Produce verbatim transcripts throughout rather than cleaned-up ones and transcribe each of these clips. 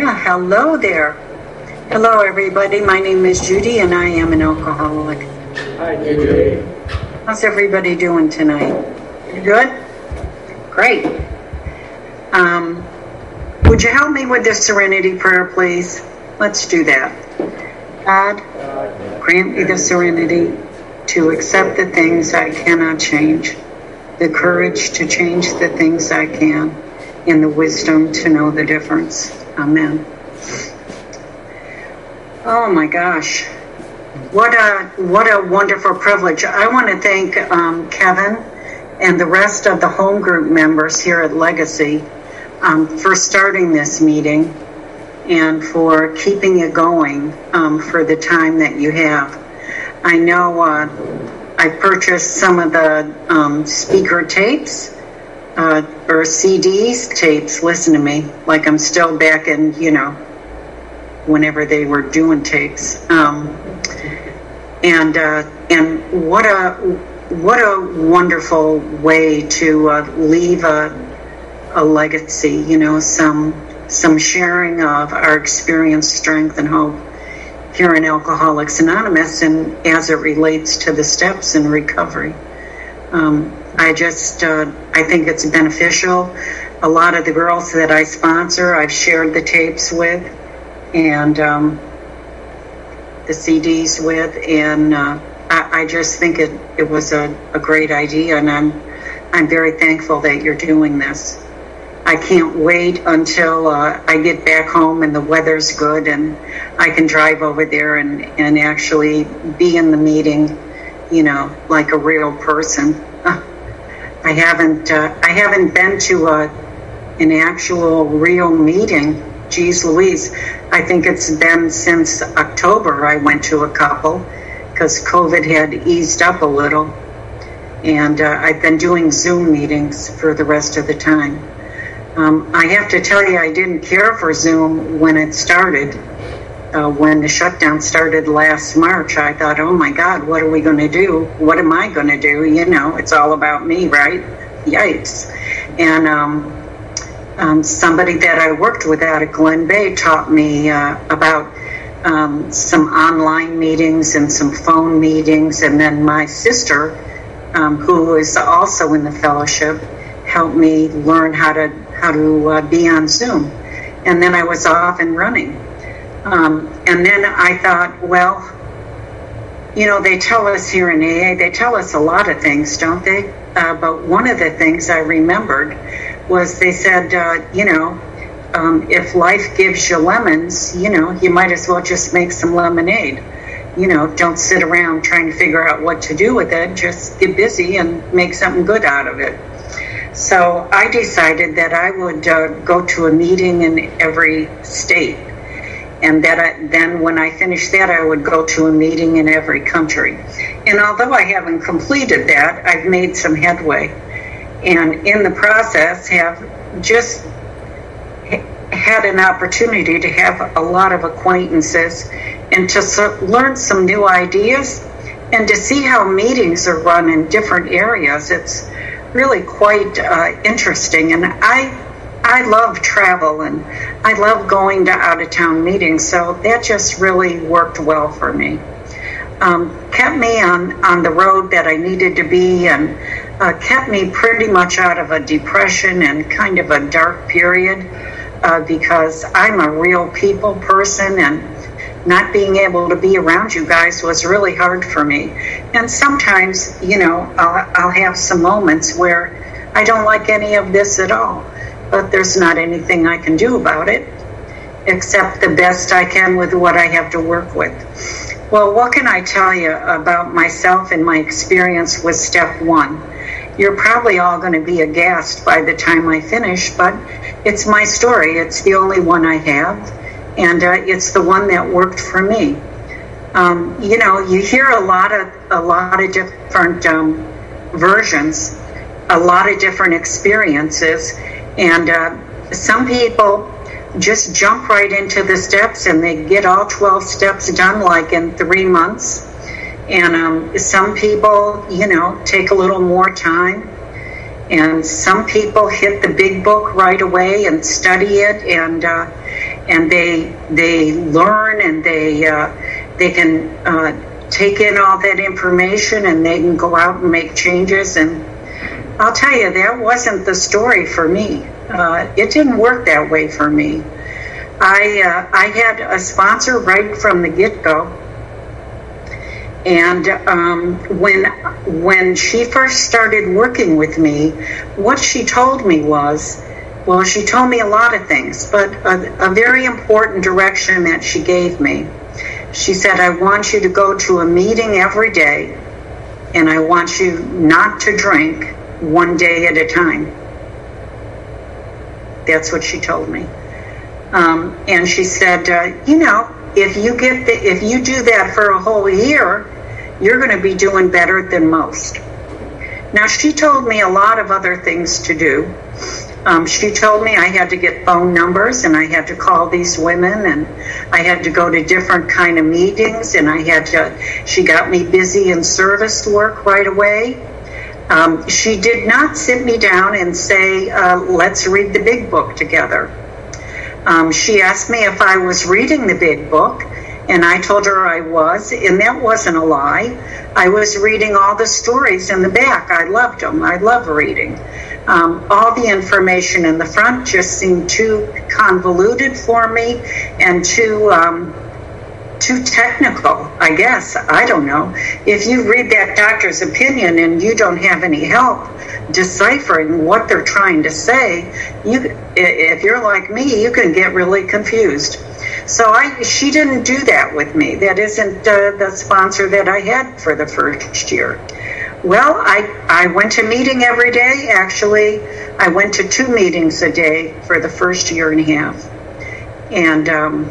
Yeah, hello there. Hello, everybody. My name is Judy, and I am an alcoholic. Hi, Judy. How's everybody doing tonight? You good? Great. Um, would you help me with the serenity prayer, please? Let's do that. God, grant me the serenity to accept the things I cannot change, the courage to change the things I can, and the wisdom to know the difference. Amen. Oh my gosh. What a what a wonderful privilege. I want to thank um, Kevin and the rest of the home group members here at Legacy um, for starting this meeting and for keeping it going um, for the time that you have. I know uh, I purchased some of the um, speaker tapes uh, or C Ds, tapes, listen to me, like I'm still back in, you know, whenever they were doing tapes. Um, and uh, and what a what a wonderful way to uh, leave a a legacy, you know, some some sharing of our experience, strength, and hope here in Alcoholics Anonymous, and as it relates to the steps in recovery. Um, I just, uh, I think it's beneficial. A lot of the girls that I sponsor, I've shared the tapes with, and um, the C Ds with, and uh, I, I just think it, it was a, a great idea, and I'm, I'm very thankful that you're doing this. I can't wait until uh, I get back home and the weather's good and I can drive over there and, and actually be in the meeting, you know, like a real person. I haven't uh, I haven't been to a, an actual real meeting. Geez Louise, I think it's been since October I went to a couple because COVID had eased up a little. And uh, I've been doing Zoom meetings for the rest of the time. Um, I have to tell you, I didn't care for Zoom when it started. Uh, when the shutdown started last March, I thought, oh my God, what are we going to do? What am I going to do? You know, it's all about me, right? Yikes. And um, um, somebody that I worked with out at Glen Bay taught me uh, about um, some online meetings and some phone meetings. And then my sister, um, who is also in the fellowship, helped me learn how to how to uh, be on Zoom. And then I was off and running. Um, and then I thought, well, you know, they tell us here in A A, they tell us a lot of things, don't they? Uh, but one of the things I remembered was they said, uh, you know, um, if life gives you lemons, you know, you might as well just make some lemonade. You know, don't sit around trying to figure out what to do with it. Just get busy and make something good out of it. So I decided that I would uh, go to a meeting in every state. And that I, then when I finished that, I would go to a meeting in every country. And although I haven't completed that, I've made some headway. And in the process, have just had an opportunity to have a lot of acquaintances and to so, learn some new ideas and to see how meetings are run in different areas. It's really quite uh, interesting, and I I love travel and I love going to out-of-town meetings, so that just really worked well for me. Um, kept me on, on the road that I needed to be, and uh, kept me pretty much out of a depression and kind of a dark period uh, because I'm a real people person, and not being able to be around you guys was really hard for me. And sometimes, you know, I'll, I'll have some moments where I don't like any of this at all, but there's not anything I can do about it, except the best I can with what I have to work with. Well, what can I tell you about myself and my experience with step one? You're probably all going to be aghast by the time I finish, but it's my story. It's the only one I have. And uh, it's the one that worked for me. Um, you know, you hear a lot of a lot of different um, versions, a lot of different experiences, and uh, some people just jump right into the steps and they get all twelve steps done like in three months. And um, some people, you know, take a little more time. And some people hit the big book right away and study it, and uh, and they they learn, and they uh, they can uh, take in all that information, and they can go out and make changes. And I'll tell you, that wasn't the story for me. Uh, it didn't work that way for me. I uh, I had a sponsor right from the get-go, and um, when when she first started working with me, what she told me was, well, she told me a lot of things, but a, a very important direction that she gave me. She said, I want you to go to a meeting every day, and I want you not to drink one day at a time. That's what she told me. Um, and she said, uh, you know, if you get the, if you do that for a whole year, you're going to be doing better than most. Now, she told me a lot of other things to do. Um, she told me I had to get phone numbers, and I had to call these women, and I had to go to different kind of meetings, and I had to, she got me busy in service work right away. Um, she did not sit me down and say, uh, let's read the big book together. Um, she asked me if I was reading the big book, and I told her I was, and that wasn't a lie. I was reading all the stories in the back. I loved them. I love reading. Um, all the information in the front just seemed too convoluted for me and too um, too technical, I guess. I don't know. If you read that doctor's opinion and you don't have any help deciphering what they're trying to say, you, if you're like me, you can get really confused. So I, she didn't do that with me. That isn't uh, the sponsor that I had for the first year. Well, I, I went to meeting every day. Actually, I went to two meetings a day for the first year and a half. And um,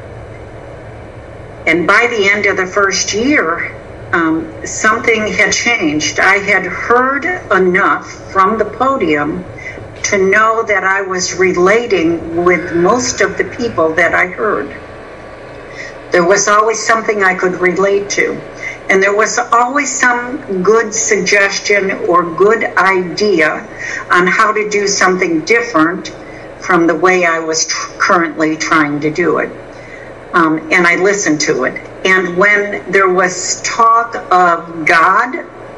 and by the end of the first year, um, something had changed. I had heard enough from the podium to know that I was relating with most of the people that I heard. There was always something I could relate to. And there was always some good suggestion or good idea on how to do something different from the way I was tr- currently trying to do it. Um, and I listened to it. And when there was talk of God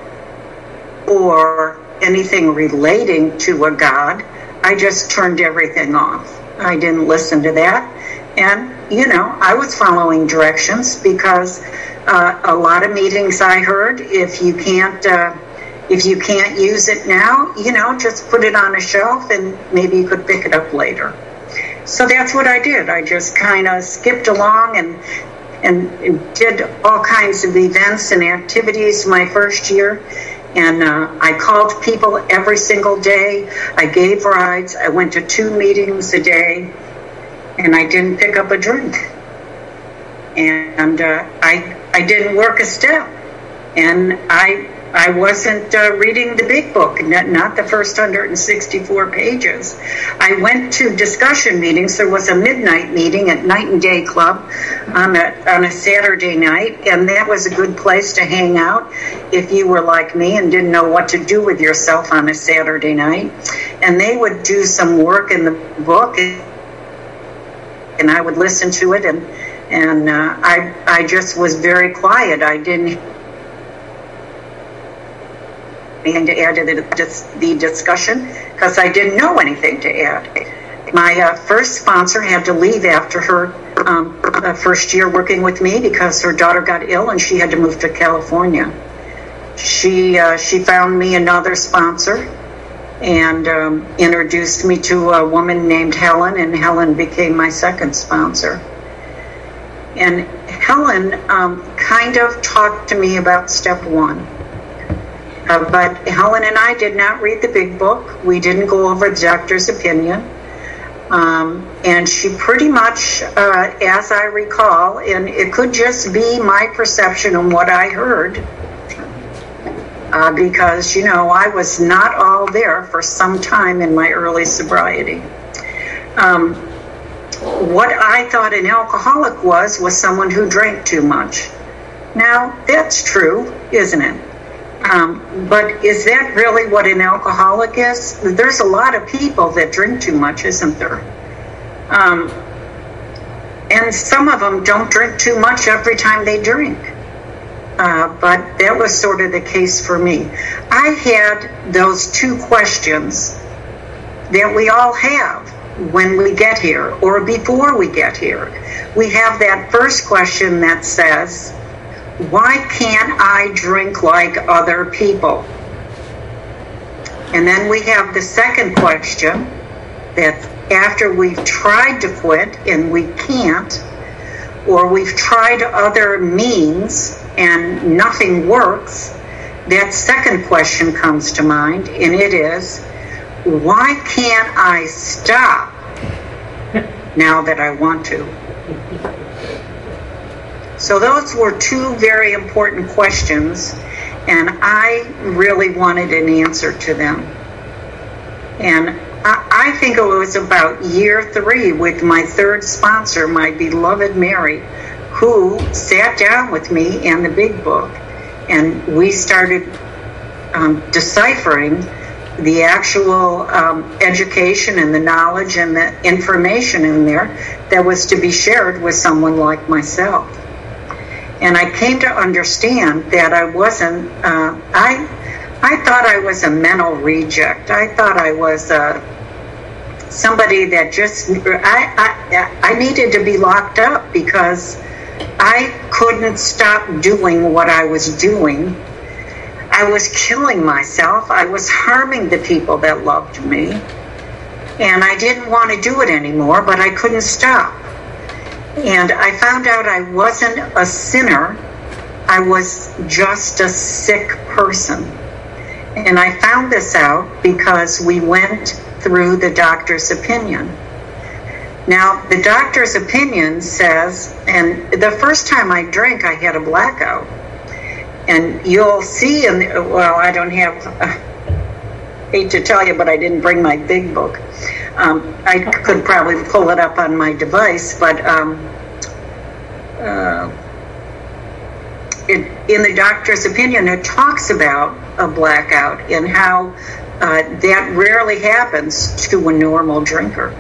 or anything relating to a God, I just turned everything off. I didn't listen to that. And, you know, I was following directions because uh, a lot of meetings I heard, if you can't uh, if you can't use it now, you know, just put it on a shelf and maybe you could pick it up later. So that's what I did. I just kind of skipped along and and did all kinds of events and activities my first year. And uh, I called people every single day. I gave rides. I went to two meetings a day. And I didn't pick up a drink. And uh, I I didn't work a step. And I I wasn't uh, reading the big book, not, not the first one hundred sixty-four pages. I went to discussion meetings. There was a midnight meeting at Night and Day Club on a, on a Saturday night, and that was a good place to hang out if you were like me and didn't know what to do with yourself on a Saturday night. And they would do some work in the book, and I would listen to it, and and uh, I I just was very quiet. I didn't and to add to the, the discussion because I didn't know anything to add. My uh, first sponsor had to leave after her um, uh, first year working with me because her daughter got ill and she had to move to California. She uh, she found me another sponsor and um, introduced me to a woman named Helen, and Helen became my second sponsor. And Helen um, kind of talked to me about step one. Uh, but Helen and I did not read the big book. We didn't go over the doctor's opinion. Um, and she pretty much, uh, as I recall, and it could just be my perception and what I heard, uh, because, you know, I was not all there for some time in my early sobriety. Um, what I thought an alcoholic was, was someone who drank too much. Now, that's true, isn't it? Um, but is that really what an alcoholic is? There's a lot of people that drink too much, isn't there? Um, and some of them don't drink too much every time they drink. Uh, but that was sort of the case for me. I had those two questions that we all have when we get here or before we get here. We have that first question that says, why can't I drink like other people? And then we have the second question that after we've tried to quit and we can't, or we've tried other means and nothing works, that second question comes to mind, and it is, why can't I stop now that I want to? So those were two very important questions, and I really wanted an answer to them. And I, I think it was about year three with my third sponsor, my beloved Mary, who sat down with me and the big book, and we started um, deciphering the actual um, education and the knowledge and the information in there that was to be shared with someone like myself. And I came to understand that I wasn't, uh, I I thought I was a mental reject. I thought I was uh, somebody that just, I, I, I needed to be locked up because I couldn't stop doing what I was doing. I was killing myself. I was harming the people that loved me. And I didn't want to do it anymore, but I couldn't stop. And I found out I wasn't a sinner. I was just a sick person. And I found this out because we went through the doctor's opinion. Now, the doctor's opinion says, and the first time I drank, I had a blackout. And you'll see, in the, well, I don't have, uh, hate to tell you, but I didn't bring my big book. Um, I could probably pull it up on my device, but um, uh, it, in the doctor's opinion, it talks about a blackout and how uh, that rarely happens to a normal drinker.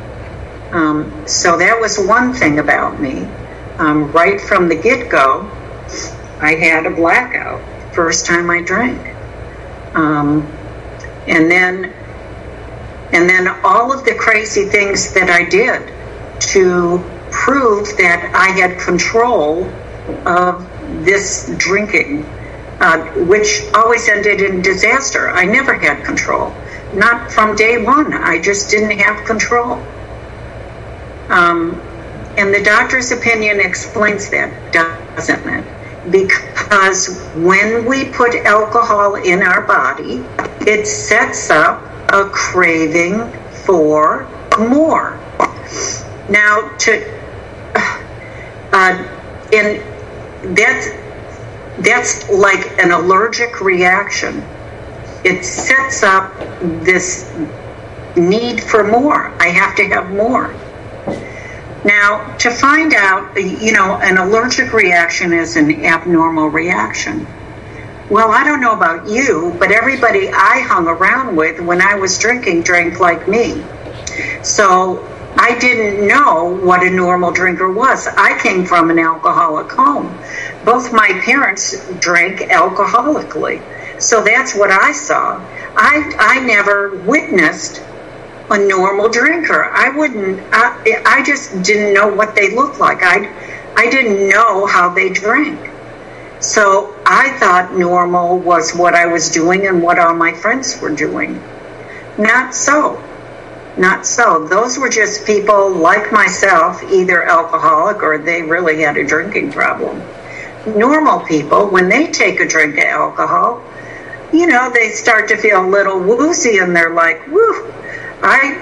Um, so that was one thing about me. Um, right from the get-go, I had a blackout first time I drank. Um, and then and then all of the crazy things that I did to prove that I had control of this drinking, uh, which always ended in disaster. I never had control. Not from day one. I just didn't have control. Um, and the doctor's opinion explains that, doesn't it? Because when we put alcohol in our body, it sets up a craving for more. Now, to uh, and that's that's like an allergic reaction. It sets up this need for more. I have to have more. Now, to find out, you know, an allergic reaction is an abnormal reaction. Well, I don't know about you, but everybody I hung around with when I was drinking drank like me. So I didn't know what a normal drinker was. I came from an alcoholic home. Both my parents drank alcoholically. So that's what I saw. I, I never witnessed a normal drinker. I wouldn't, I, I just didn't know what they looked like. I, I didn't know how they drank. So I thought normal was what I was doing and what all my friends were doing. Not so. Not so. Those were just people like myself, either alcoholic or they really had a drinking problem. Normal people, when they take a drink of alcohol, you know, they start to feel a little woozy and they're like, woo, I,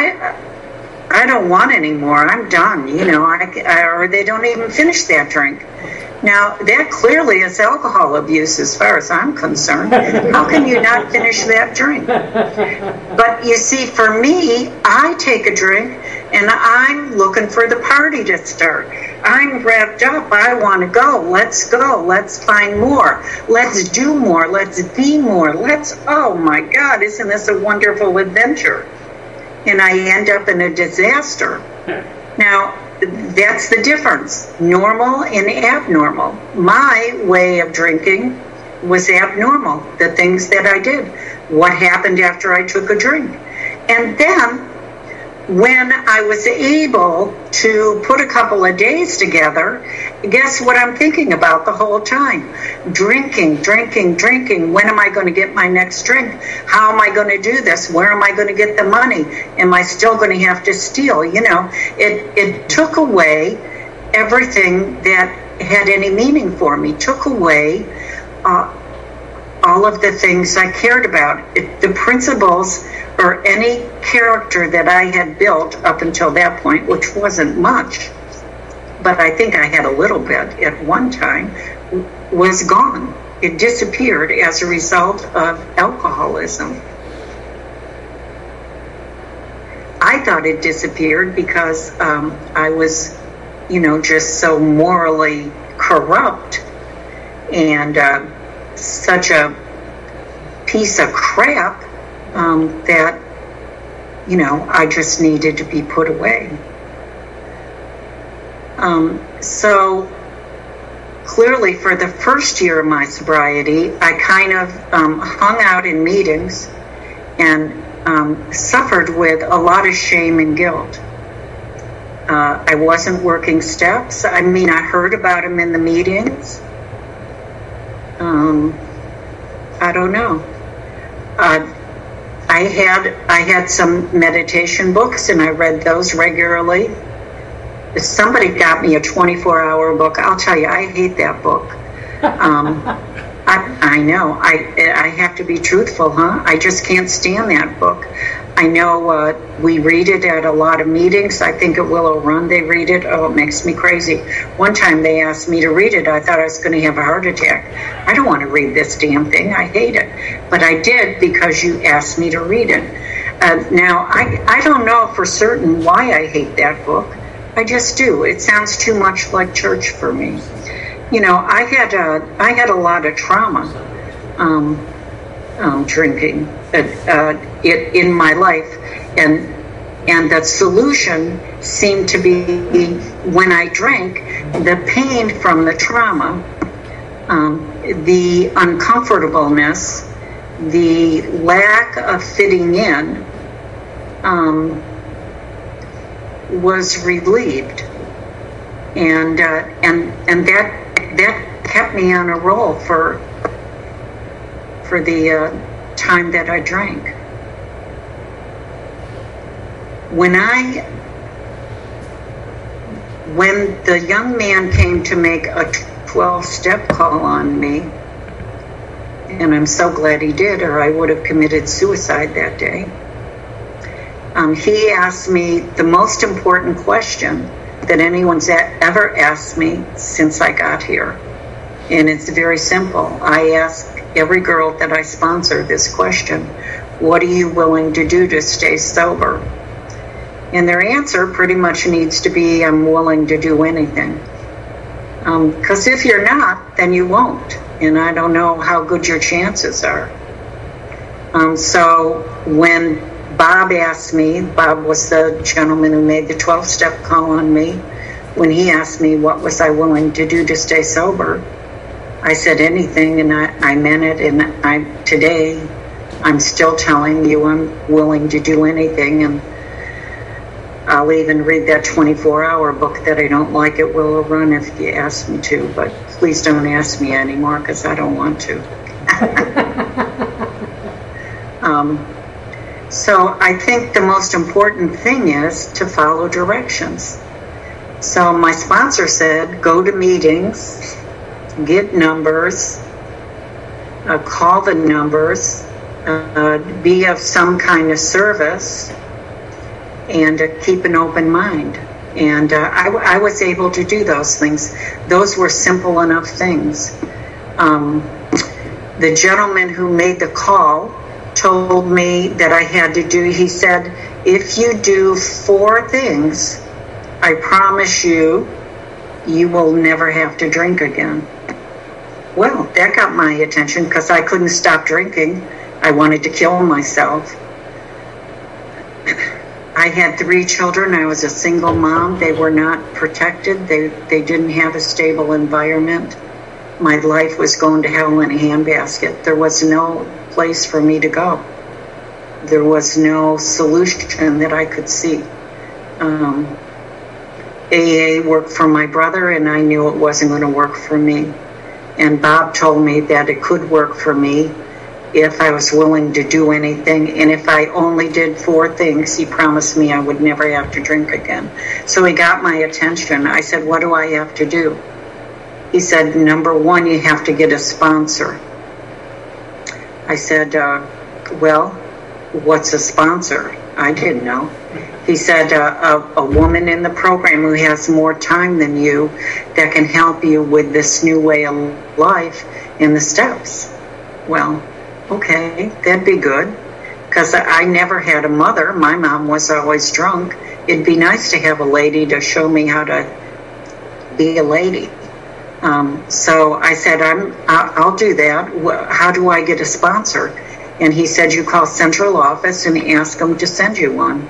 I, I don't want any more. I'm done. You know, I, I, or they don't even finish that drink. Now, that clearly is alcohol abuse as far as I'm concerned. How can you not finish that drink? But you see, for me, I take a drink and I'm looking for the party to start. I'm wrapped up. I want to go. Let's go. Let's find more. Let's do more. Let's be more. Let's, oh my God, isn't this a wonderful adventure? And I end up in a disaster. Now, that's the difference, normal and abnormal. My way of drinking was abnormal, the things that I did, what happened after I took a drink. And then when I was able to put a couple of days together, guess what I'm thinking about the whole time? Drinking, drinking, drinking. When am I going to get my next drink? How am I going to do this? Where am I going to get the money? Am I still going to have to steal? You know, it, it took away everything that had any meaning for me, took away uh, all of the things I cared about. It, the principles or any character that I had built up until that point, which wasn't much, but I think I had a little bit at one time, was gone. It disappeared as a result of alcoholism. I thought it disappeared because um, I was, you know, just so morally corrupt and uh, such a piece of crap Um, that, you know, I just needed to be put away. Um, so clearly for the first year of my sobriety, I kind of um, hung out in meetings and um, suffered with a lot of shame and guilt. Uh, I wasn't working steps. I mean, I heard about them in the meetings. Um, I don't know. Uh, I had I had some meditation books, and I read those regularly. If somebody got me a twenty-four hour book, I'll tell you, I hate that book. Um, I, I know. I I have to be truthful, huh? I just can't stand that book. I know uh, we read it at a lot of meetings. I think at Willow Run they read it. Oh, it makes me crazy. One time they asked me to read it. I thought I was going to have a heart attack. I don't want to read this damn thing. I hate it. But I did because you asked me to read it. Uh, now, I, I don't know for certain why I hate that book. I just do. It sounds too much like church for me. You know, I had a, I had a lot of trauma. Um, Um, drinking uh, uh, it, in my life, and and the solution seemed to be when I drank, the pain from the trauma, um, the uncomfortableness, the lack of fitting in um, was relieved, and uh, and and that that kept me on a roll for. for the uh, time that I drank. When I, when the young man came to make a twelve-step call on me, and I'm so glad he did, or I would have committed suicide that day, um, he asked me the most important question that anyone's ever asked me since I got here. And it's very simple. I ask every girl that I sponsor this question: what are you willing to do to stay sober? And their answer pretty much needs to be, I'm willing to do anything. Because um, if you're not, then you won't. And I don't know how good your chances are. Um, so when Bob asked me, Bob was the gentleman who made the twelve-step call on me, when he asked me what was I willing to do to stay sober, I said anything, and I, I meant it, and I today I'm still telling you I'm willing to do anything, and I'll even read that twenty-four hour book that I don't like at Willow Run if you ask me to, but please don't ask me anymore because I don't want to. um, so I think the most important thing is to follow directions. So my sponsor said, go to meetings, get numbers, uh, call the numbers, uh, be of some kind of service, and uh, keep an open mind. And uh, I, I was able to do those things. Those were simple enough things. Um, the gentleman who made the call told me that I had to do, he said, if you do four things, I promise you, you will never have to drink again. Well, that got my attention because I couldn't stop drinking. I wanted to kill myself. I had three children. I was a single mom. They were not protected. They, they didn't have a stable environment. My life was going to hell in a handbasket. There was no place for me to go. There was no solution that I could see. Um, A A worked for my brother, and I knew it wasn't going to work for me. And Bob told me that it could work for me if I was willing to do anything, and if I only did four things, he promised me I would never have to drink again. So he got my attention. I said, what do I have to do? He said, number one, you have to get a sponsor. I said, uh, well, what's a sponsor? I didn't know. He said, uh, a, a woman in the program who has more time than you that can help you with this new way of life in the steps. Well, okay, that'd be good, because I never had a mother. My mom was always drunk. It'd be nice to have a lady to show me how to be a lady. Um, so I said, I'm, I'll do that. How do I get a sponsor? And he said, you call central office and ask them to send you one.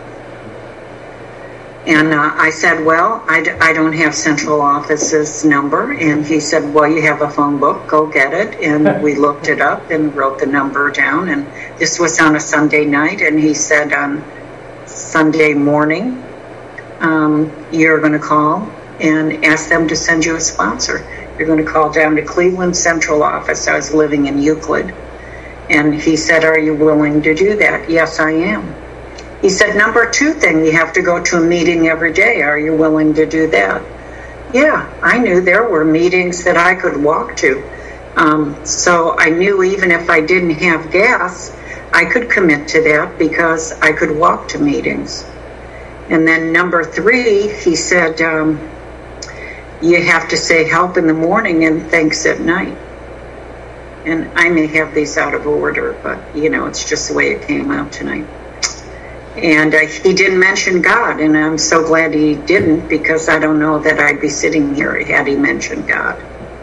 And uh, I said, well, I, d- I don't have central office's number. And he said, well, you have a phone book, go get it. And we looked it up and wrote the number down. And this was on a Sunday night. And he said, on Sunday morning, um, you're going to call and ask them to send you a sponsor. You're going to call down to Cleveland Central Office. I was living in Euclid. And he said, are you willing to do that? Yes, I am. He said, number two thing, you have to go to a meeting every day. Are you willing to do that? Yeah, I knew there were meetings that I could walk to. Um, so I knew even if I didn't have gas, I could commit to that because I could walk to meetings. And then number three, he said, um, you have to say help in the morning and thanks at night. And I may have these out of order, but, you know, it's just the way it came out tonight. And uh, he didn't mention God, and I'm so glad he didn't, because I don't know that I'd be sitting here had he mentioned God.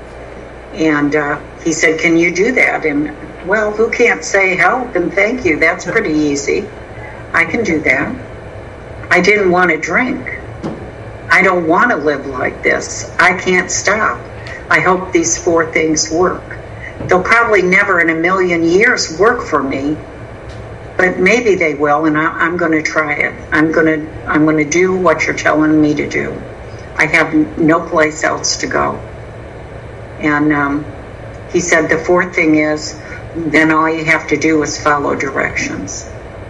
And uh, he said, can you do that? And, well, who can't say help and thank you? That's pretty easy. I can do that. I didn't want to drink. I don't want to live like this. I can't stop. I hope these four things work. They'll probably never in a million years work for me, but maybe they will, and I, I'm going to try it. I'm going to I'm going to do what you're telling me to do. I have no place else to go. And um, he said the fourth thing is, then all you have to do is follow directions.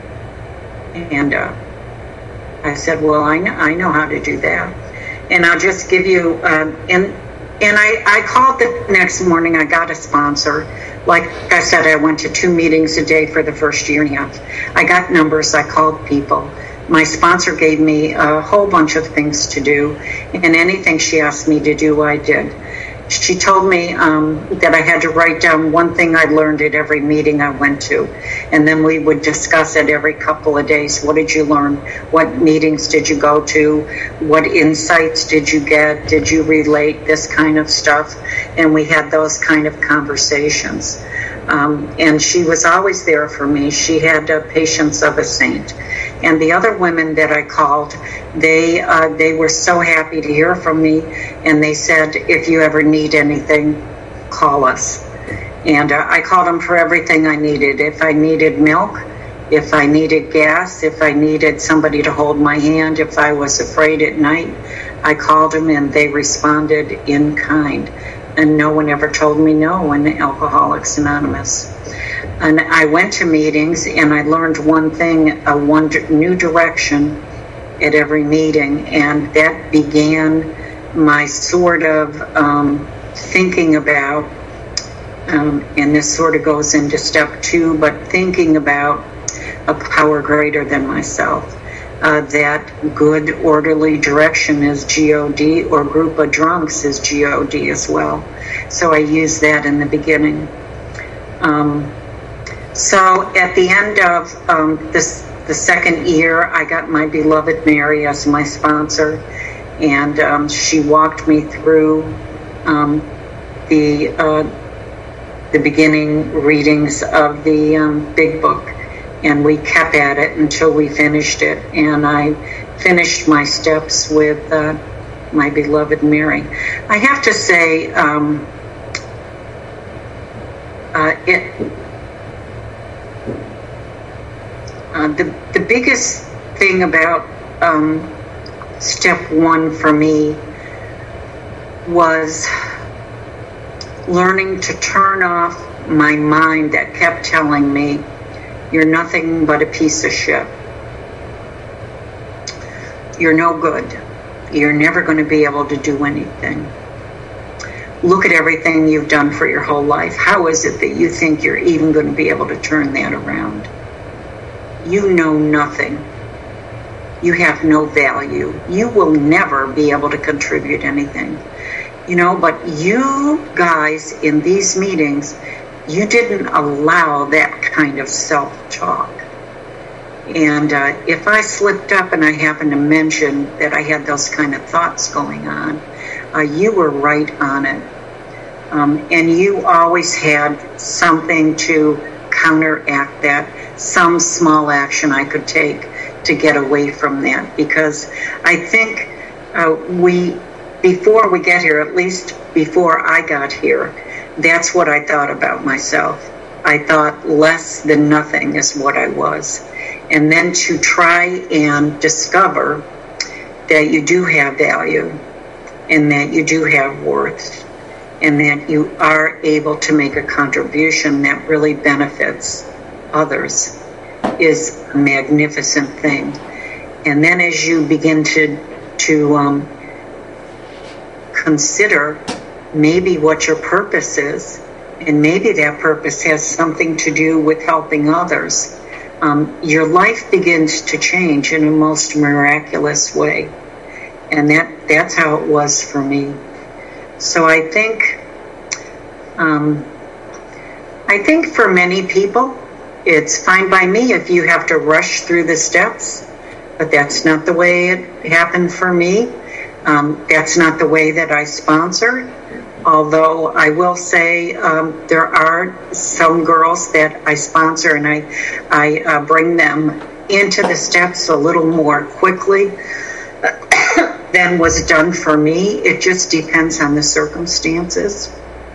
And uh, I said, well, I know, I know how to do that. And I'll just give you, uh, and and I, I called the next morning. I got a sponsor. Like I said, I went to two meetings a day for the first year and a half. I got numbers. I called people. My sponsor gave me a whole bunch of things to do, and anything she asked me to do, I did. She told me um, that I had to write down one thing I learned at every meeting I went to, and then we would discuss it every couple of days. What did you learn? What meetings did you go to? What insights did you get? Did you relate? This kind of stuff. And we had those kind of conversations. Um, and she was always there for me. She had the patience of a saint. And the other women that I called, they uh, they were so happy to hear from me. And they said, if you ever need anything, call us. And uh, I called them for everything I needed. If I needed milk, if I needed gas, if I needed somebody to hold my hand, if I was afraid at night, I called them and they responded in kind. And no one ever told me no in Alcoholics Anonymous. And I went to meetings and I learned one thing, a one new direction at every meeting. And that began my sort of um, thinking about, um, and this sort of goes into step two, but thinking about a power greater than myself. Uh, that good, orderly direction is G O D, or group of drunks is G O D as well. So I used that in the beginning. Um, so at the end of um, this, the second year, I got my beloved Mary as my sponsor, and um, she walked me through um, the uh, the beginning readings of the um, Big Book. and we kept at it until we finished it. And I finished my steps with uh, my beloved Mary. I have to say, um, uh, it uh, the the biggest thing about um, step one for me was learning to turn off my mind that kept telling me, you're nothing but a piece of shit. You're no good. You're never going to be able to do anything. Look at everything you've done for your whole life. How is it that you think you're even going to be able to turn that around? You know nothing. You have no value. You will never be able to contribute anything. You know, but you guys in these meetings, you didn't allow that kind of self-talk. And uh, if I slipped up and I happened to mention that I had those kind of thoughts going on, uh, you were right on it. Um, and you always had something to counteract that, some small action I could take to get away from that. Because I think uh, we, before we get here, at least before I got here, that's what I thought about myself. I thought less than nothing is what I was. And then to try and discover that you do have value and that you do have worth and that you are able to make a contribution that really benefits others is a magnificent thing. And then as you begin to, to um, consider maybe what your purpose is, and maybe that purpose has something to do with helping others, um, your life begins to change in a most miraculous way. And that, that's how it was for me. So I think, um, I think for many people, it's fine by me if you have to rush through the steps, but that's not the way it happened for me. Um, that's not the way that I sponsor. Although I will say um, there are some girls that I sponsor and I, I uh, bring them into the steps a little more quickly than was done for me. It just depends on the circumstances.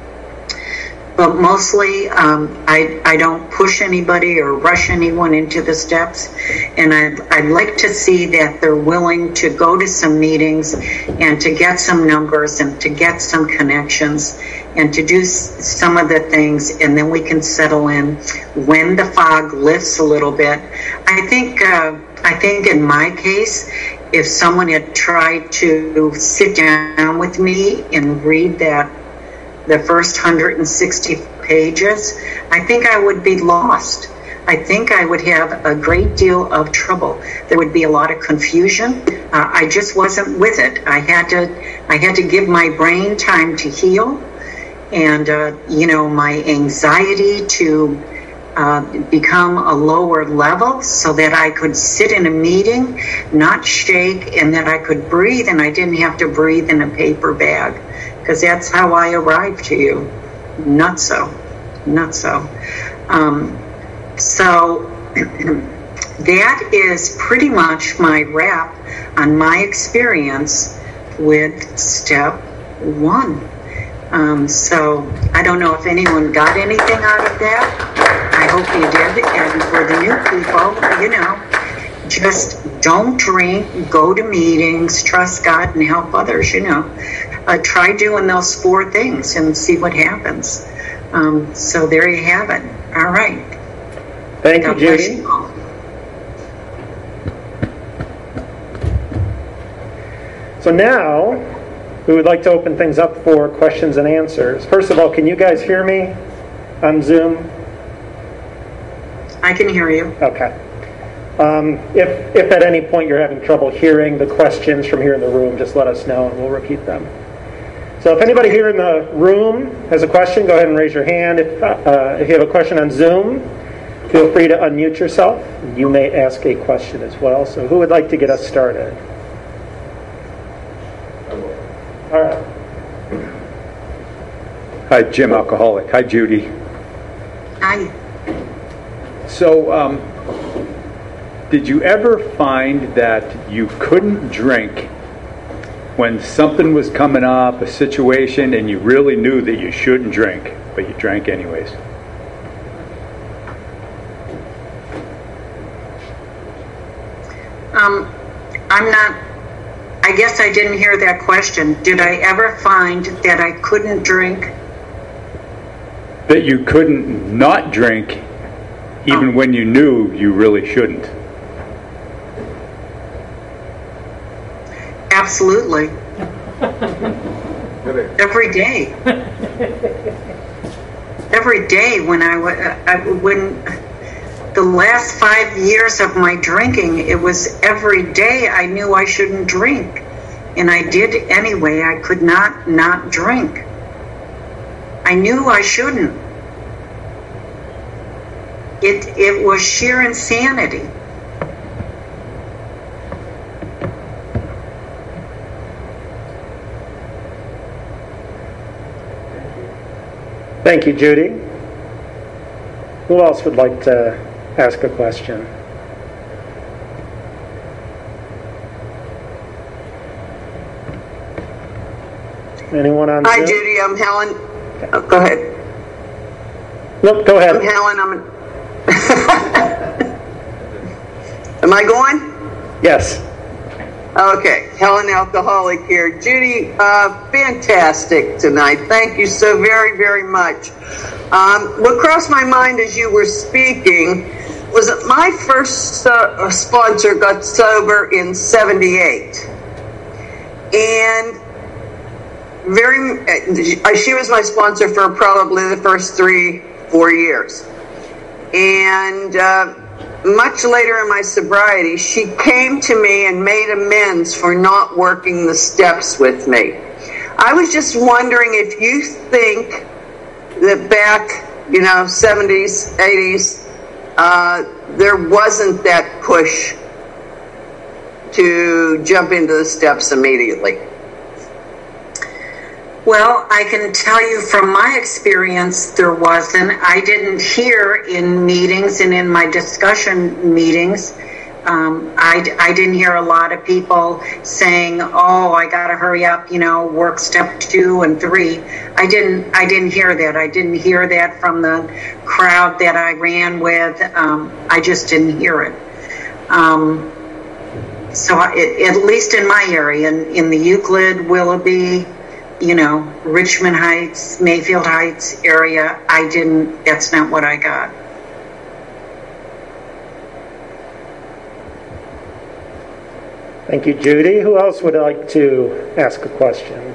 But mostly um, I, I don't push anybody or rush anyone into the steps. And I'd, I'd like to see that they're willing to go to some meetings and to get some numbers and to get some connections and to do s- some of the things, and then we can settle in when the fog lifts a little bit. I think, uh, I think in my case, if someone had tried to sit down with me and read that the first one hundred sixty pages, I think I would be lost. I think I would have a great deal of trouble. There would be a lot of confusion. Uh, I just wasn't with it. I had to, I had to give my brain time to heal, and uh, you know, my anxiety to uh, become a lower level, so that I could sit in a meeting, not shake, and that I could breathe, and I didn't have to breathe in a paper bag. Because that's how I arrived to you. Not so. Not so. Um, so that is pretty much my wrap on my experience with step one. Um, so I don't know if anyone got anything out of that. I hope you did. And for the new people, you know, just don't drink, go to meetings, trust God, and help others, you know. Uh, try doing those four things and see what happens. Um, so there you have it. All right. Thank God you, Judy. You so now we would like to open things up for questions and answers. First of all, can you guys hear me on Zoom? I can hear you. Okay. Um, if, if at any point you're having trouble hearing the questions from here in the room, just let us know and we'll repeat them. So if anybody here in the room has a question, go ahead and raise your hand. If, uh, if you have a question on Zoom, feel free to unmute yourself. You may ask a question as well. So who would like to get us started? All right. Hi, Jim, alcoholic. Hi, Judy. Hi. So um, did you ever find that you couldn't drink when something was coming up, a situation, and you really knew that you shouldn't drink, but you drank anyways? Um, I'm not, I guess I didn't hear that question. Did I ever find that I couldn't drink? That you couldn't not drink even oh. when you knew you really shouldn't? Absolutely. Every day. Every day when I, I when the last five years of my drinking, it was every day I knew I shouldn't drink. And I did anyway. I could not not drink. I knew I shouldn't. It it was sheer insanity. Thank you, Judy. Who else would like to ask a question? Anyone on Hi, Zoom? Judy. I'm Helen. Oh, go ahead. Nope, go ahead. I'm Helen. I'm. Am I going? Yes. Okay. Helen, alcoholic here. Judy, uh, fantastic tonight. Thank you so very, very much. Um, what crossed my mind as you were speaking was that my first uh, sponsor got sober in seventy-eight. And very, uh, she was my sponsor for probably the first three, four years. And uh, much later in my sobriety, she came to me and made amends for not working the steps with me. I was just wondering if you think that back, you know, seventies, eighties, uh, there wasn't that push to jump into the steps immediately. Well, I can tell you from my experience, there wasn't. I didn't hear in meetings and in my discussion meetings, um, I, I didn't hear a lot of people saying, oh, I got to hurry up, you know, work step two and three. I didn't, I didn't hear that. I didn't hear that from the crowd that I ran with. Um, I just didn't hear it. Um, so it, at least in my area, in, in the Euclid, Willoughby, you know, Richmond Heights, Mayfield Heights area, I didn't, that's not what I got. Thank you, Judy. Who else would like to ask a question?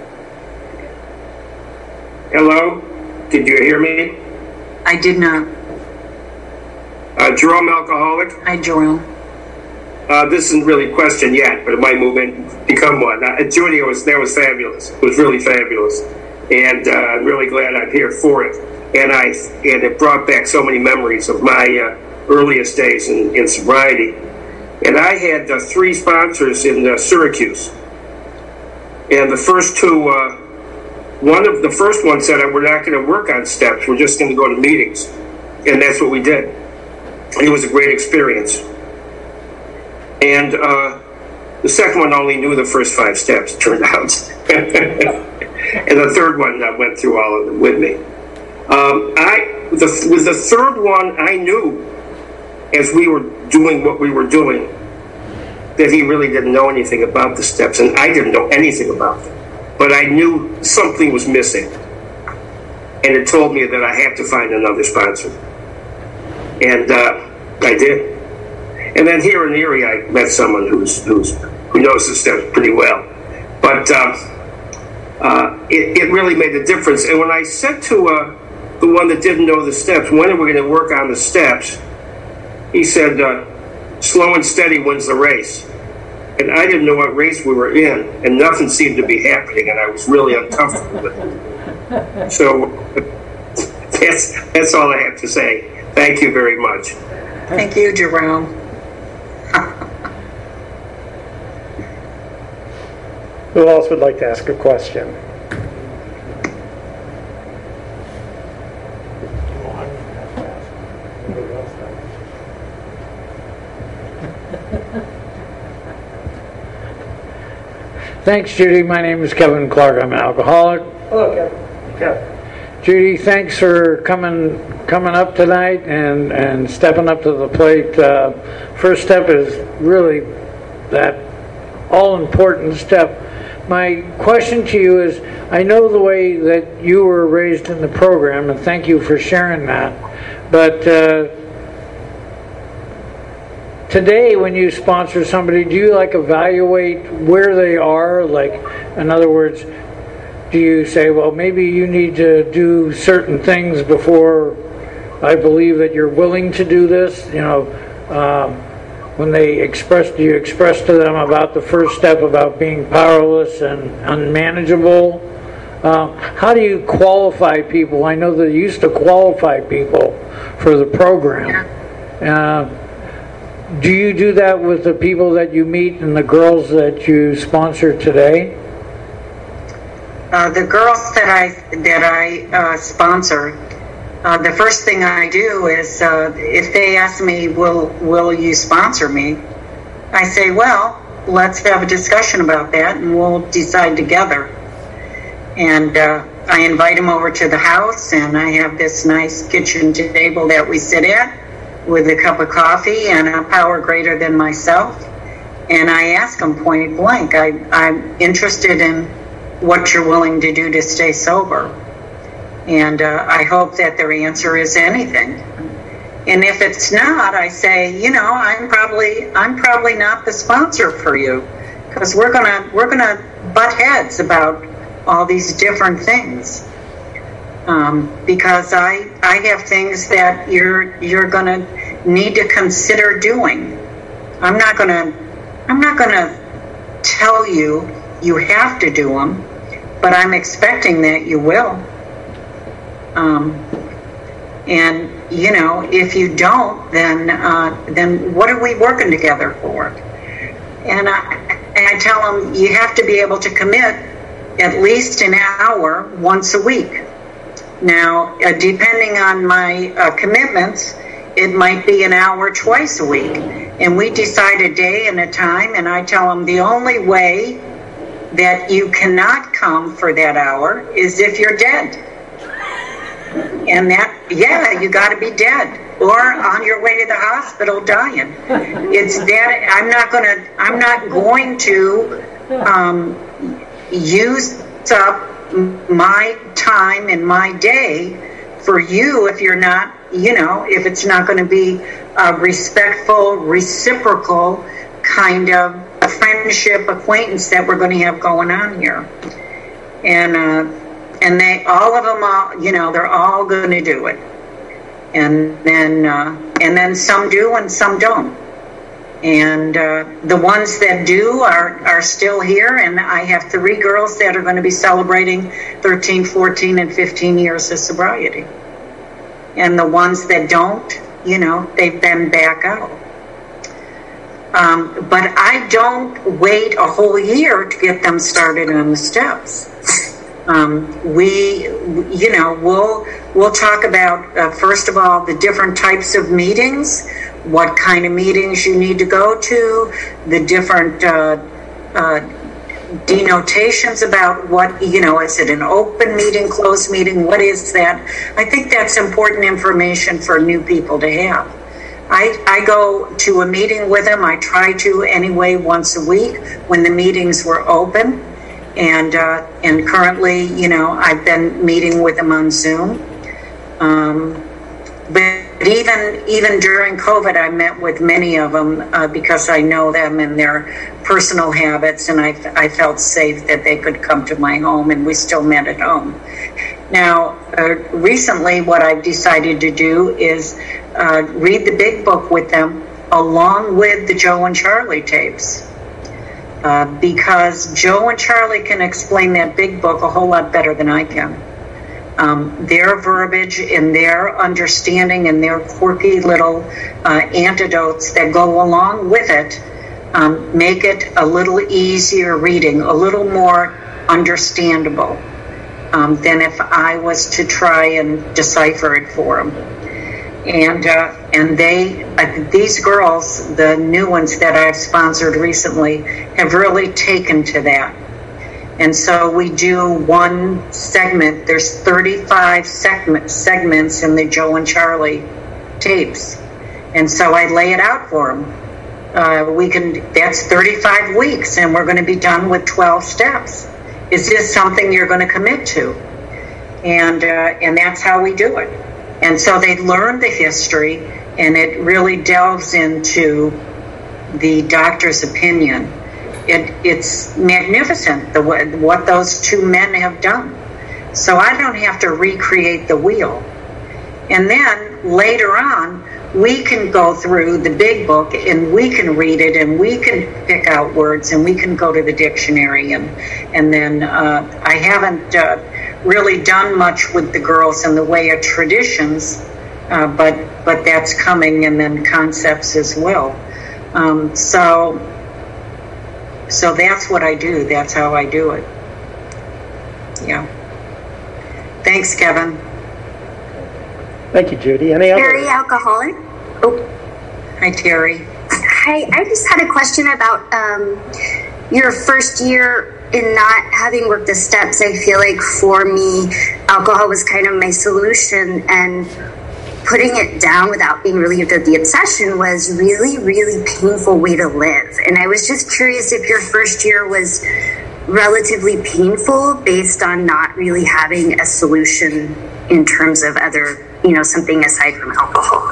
Hello, did you hear me? I did not. Uh, Jerome, alcoholic. Hi, Jerome. Uh, this isn't really a question yet, but it might move in, become one. Uh, Judy, was, that was fabulous. It was really fabulous. And uh, I'm really glad I'm here for it. And I and it brought back so many memories of my uh, earliest days in, in sobriety. And I had uh, three sponsors in uh, Syracuse. And the first two, uh, one of the first one said, we're not going to work on steps. We're just going to go to meetings. And that's what we did. It was a great experience. And uh, the second one only knew the first five steps, it turned out. And the third one uh, went through all of them with me. Um, I, the, with the third one, I knew, as we were doing what we were doing, that he really didn't know anything about the steps, and I didn't know anything about them. But I knew something was missing. And it told me that I had to find another sponsor. And uh, I did. And then here in Erie, I met someone who's, who's who knows the steps pretty well. But uh, uh, it, it really made a difference. And when I said to uh, the one that didn't know the steps, when are we going to work on the steps? He said, uh, slow and steady wins the race. And I didn't know what race we were in, and nothing seemed to be happening, and I was really uncomfortable with it. So that's, that's all I have to say. Thank you very much. Thank you, Jerome. Who else would like to ask a question? Thanks, Judy. My name is Kevin Clark. I'm an alcoholic. Hello, Kevin. Kevin. Judy, thanks for coming coming up tonight and, and stepping up to the plate. Uh, first step is really that all-important step. My question to you is, I know the way that you were raised in the program, and thank you for sharing that, but uh, today when you sponsor somebody, do you like evaluate where they are? Like, in other words, do you say, well, maybe you need to do certain things before I believe that you're willing to do this? You know, um, when they express, do you express to them about the first step about being powerless and unmanageable? Uh, how do you qualify people? I know that you used to qualify people for the program. Uh, do you do that with the people that you meet and the girls that you sponsor today? Uh, the girls that I that I uh, sponsor, uh, the first thing I do is uh, if they ask me, "Will will you sponsor me?" I say, "Well, let's have a discussion about that, and we'll decide together." And uh, I invite them over to the house, and I have this nice kitchen table that we sit at with a cup of coffee and a power greater than myself. And I ask them point blank, I, I'm interested in what you're willing to do to stay sober. And uh, I hope that their answer is anything. And if it's not, I say, you know, I'm probably I'm probably not the sponsor for you, because we're gonna we're gonna butt heads about all these different things. Um, because I I have things that you're you're gonna need to consider doing. I'm not gonna I'm not gonna tell you you have to do them, but I'm expecting that you will. Um, and you know, if you don't, then uh, then what are we working together for? And I, and I tell them you have to be able to commit at least an hour once a week. Now, uh, depending on my uh, commitments, it might be an hour twice a week. And we decide a day and a time, and I tell them the only way that you cannot come for that hour is if you're dead. And that, yeah, you got to be dead or on your way to the hospital dying. It's that I'm not going to, I'm not going to um, use up my time and my day for you if you're not, you know, if it's not going to be a respectful, reciprocal kind of a friendship, acquaintance that we're going to have going on here. And uh, and they, all of them, all, you know, they're all going to do it. And then uh, and then some do and some don't. And uh, the ones that do are, are still here, and I have three girls that are going to be celebrating thirteen, fourteen, and fifteen years of sobriety. And the ones that don't, you know, they've been back out. Um, but I don't wait a whole year to get them started on the steps. Um, we, you know, we'll we'll talk about, uh, first of all, the different types of meetings, what kind of meetings you need to go to, the different uh, uh, denotations about what, you know, is it an open meeting, closed meeting, what is that? I think that's important information for new people to have. I, I go to a meeting with them, I try to anyway once a week when the meetings were open. And uh, and currently, you know, I've been meeting with them on Zoom. Um, but even even during COVID, I met with many of them uh, because I know them and their personal habits, and I, I felt safe that they could come to my home, and we still met at home. Now, uh, recently, what I've decided to do is uh, read the Big Book with them, along with the Joe and Charlie tapes. Uh, because Joe and Charlie can explain that Big Book a whole lot better than I can. Um, their verbiage and their understanding and their quirky little uh, antidotes that go along with it um, make it a little easier reading, a little more understandable um, than if I was to try and decipher it for them. And uh, and they, uh, these girls, the new ones that I've sponsored recently, have really taken to that. And so we do one segment. There's thirty-five segment, segments in the Joe and Charlie tapes. And so I lay it out for them. Uh, we can, that's thirty-five weeks, and we're going to be done with twelve steps. Is this something you're going to commit to? And, uh, and that's how we do it. And so they learn the history, and it really delves into the doctor's opinion. It, it's magnificent, the, what those two men have done. So I don't have to recreate the wheel. And then later on, we can go through the big book and we can read it and we can pick out words and we can go to the dictionary. And, and then uh, I haven't uh, really done much with the girls in the way of traditions, uh, but, but that's coming, and then concepts as well. Um, so... So that's what I do. That's how I do it. Yeah. Thanks, Kevin. Thank you, Judy. Any other? Terry, alcoholic. Oh. Hi, Terry. Hi. I just had a question about um, your first year in not having worked the steps. I feel like for me, alcohol was kind of my solution, and putting it down without being relieved of the obsession was really, really painful way to live. And I was just curious if your first year was relatively painful based on not really having a solution in terms of other, you know, something aside from alcohol.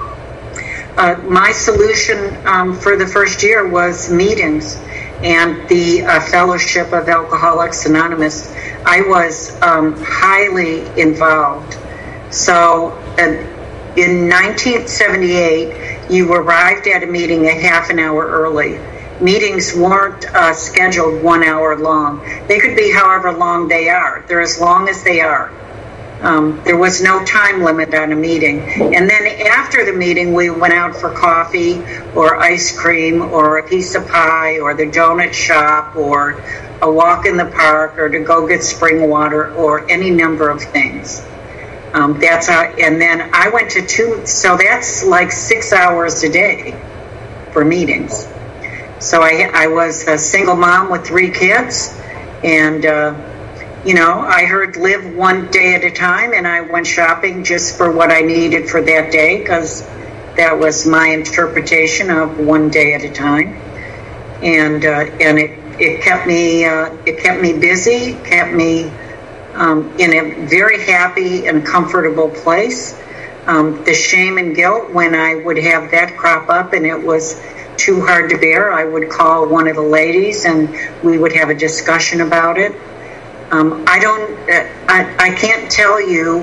Uh, my solution um, for the first year was meetings and the uh, Fellowship of Alcoholics Anonymous. I was um, highly involved. So, uh, in nineteen seventy-eight, you arrived at a meeting a half an hour early. Meetings weren't uh, scheduled one hour long. They could be however long they are. They're as long as they are. Um, there was no time limit on a meeting. And then after the meeting, we went out for coffee or ice cream or a piece of pie or the donut shop or a walk in the park or to go get spring water or any number of things. Um, that's how, and then I went to two, so that's like six hours a day for meetings. So I, I was a single mom with three kids, and, uh, you know, I heard live one day at a time, and I went shopping just for what I needed for that day, because that was my interpretation of one day at a time. And, uh, and it, it kept me, uh, it kept me busy, kept me Um, in a very happy and comfortable place. Um, the shame and guilt, when I would have that crop up and it was too hard to bear, I would call one of the ladies and we would have a discussion about it. Um, I don't, uh, I, I can't tell you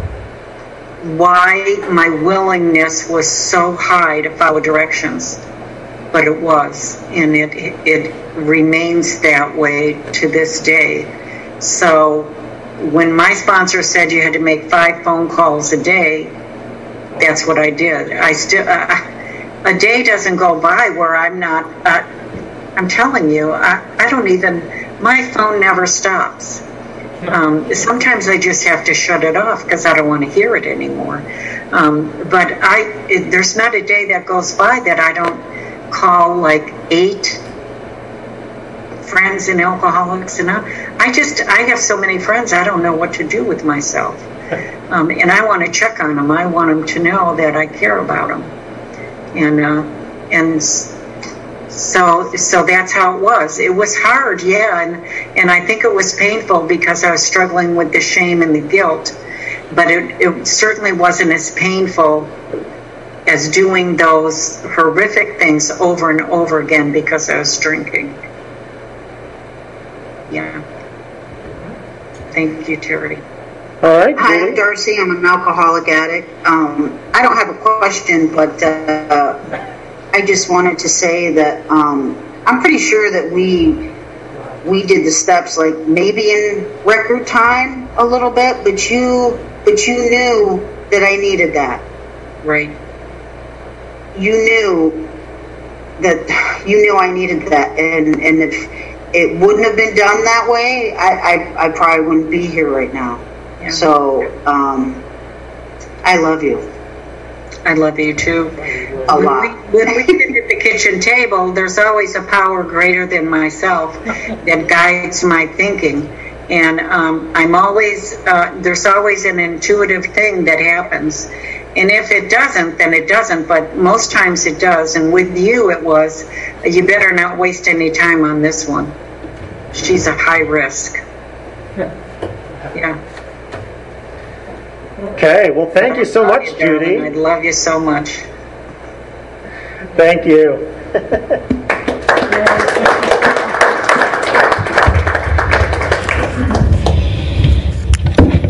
why my willingness was so high to follow directions, but it was, and it, it remains that way to this day. So when my sponsor said you had to make five phone calls a day, that's what I did. I still, uh, a day doesn't go by where I'm not, uh, I'm telling you, I, I don't even, my phone never stops. Um, sometimes I just have to shut it off because I don't want to hear it anymore. Um, but I, it, there's not a day that goes by that I don't call like eight friends in Alcoholics Anonymous. I just, I have so many friends, I don't know what to do with myself. Um, and I want to check on them. I want them to know that I care about them. And, uh, and so, so that's how it was. It was hard, yeah. And, and I think it was painful because I was struggling with the shame and the guilt. But it, it certainly wasn't as painful as doing those horrific things over and over again because I was drinking. Yeah. Thank you, Terry. All right. Hi, I'm Darcy. I'm an alcoholic addict. Um, I don't have a question, but uh, I just wanted to say that um, I'm pretty sure that we we did the steps like maybe in record time a little bit, but you but you knew that I needed that. Right. You knew that you knew I needed that, and and if it wouldn't have been done that way, I, I, I probably wouldn't be here right now. Yeah. So, um, I love you. I love you too. A when lot. We, when we sit at the kitchen table, there's always a power greater than myself that guides my thinking. And um, I'm always, uh, there's always an intuitive thing that happens. And if it doesn't, then it doesn't. But most times it does. And with you, it was, you better not waste any time on this one. She's a high risk. Yeah. Yeah. Okay, well, thank you so much, Judy. I love you so much. Thank you.